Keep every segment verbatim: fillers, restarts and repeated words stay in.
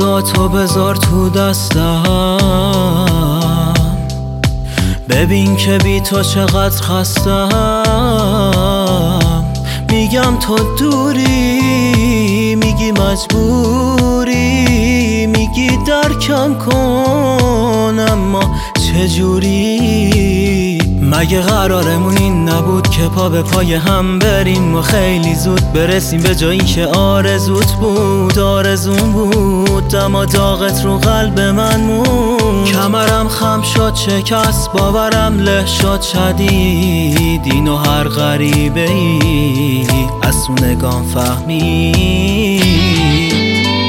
دستاتو بذار تو دستم، ببین که بی تو چقدر خستم. میگم تو دوری، میگی مجبوری، میگی درکم کن، اما چجوری؟ مگه قرارمون این نبود که پا به پای هم بریم و خیلی زود برسیم به جایی که آرزوت بود، آرزون بود، اما داغت رو قلب من موند. کمرم خم شد شکست، باورم له شد شدید، اینو هر غریبه ای از تو نگام فهمید.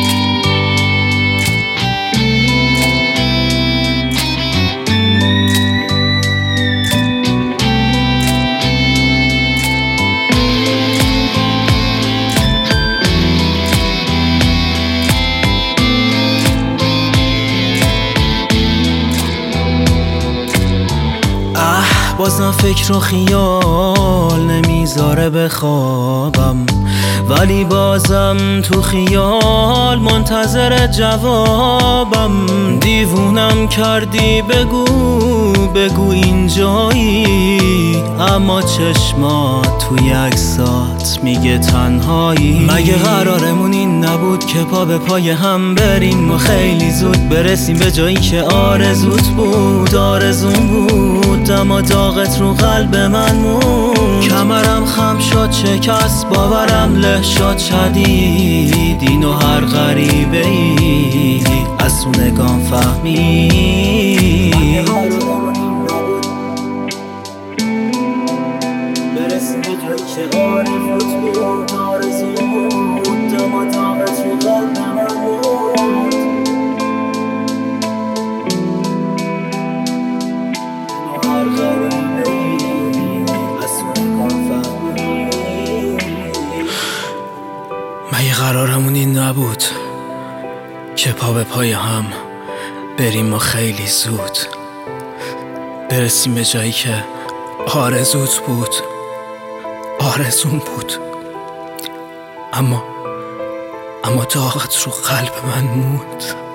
بازم فکر و خیال نمیذاره بخوابم، ولی بازم تو خیال منتظر جوابم. دیوونم کردی، بگو بگو اینجایی، اما چشمات توی عکسات میگه تنهایی. مگه قرارمون این نبود که پا به پای هم بریم و خیلی زود برسیم به جایی که آرزوت بود، آرزون بود، اما داغت رو قلب من موند. کمرم خم شد شکست، باورم له شد شدید، اینو هر غریبه ای از تو نگام فهمید. برسیم به جایی که آرزوت بود، آرزون بود، اما داغت رو قلب من موند. اینو هر غریبه ای از تو نگام فهمید. مگه قرارمون این نبود که پا به پای هم بریم و خیلی زود برسیم به جایی که آرزوت بود، آرزون بود، اما اما داغت رو قلب من موند.